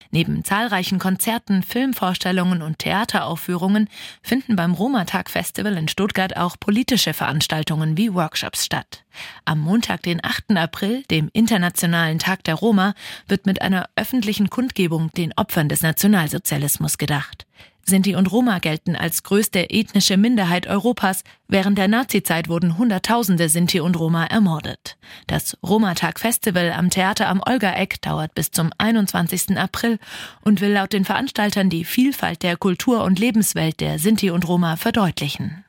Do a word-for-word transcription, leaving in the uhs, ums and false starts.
Neben zahlreichen Konzerten, Filmvorstellungen und Theateraufführungen finden beim Roma-Tag-Festival in Stuttgart auch politische Veranstaltungen wie Workshops statt. Am Montag, den achten April, dem Internationalen Tag der Roma, wird mit einer öffentlichen Kundgebung den Opfern des Nationalsozialismus gedacht. Sinti und Roma gelten als größte ethnische Minderheit Europas. Während der Nazizeit wurden Hunderttausende Sinti und Roma ermordet. Das Roma-Tag-Festival am Theater am Olgaeck dauert bis zum einundzwanzigsten April und will laut den Veranstaltern die Vielfalt der Kultur- und Lebenswelt der Sinti und Roma verdeutlichen.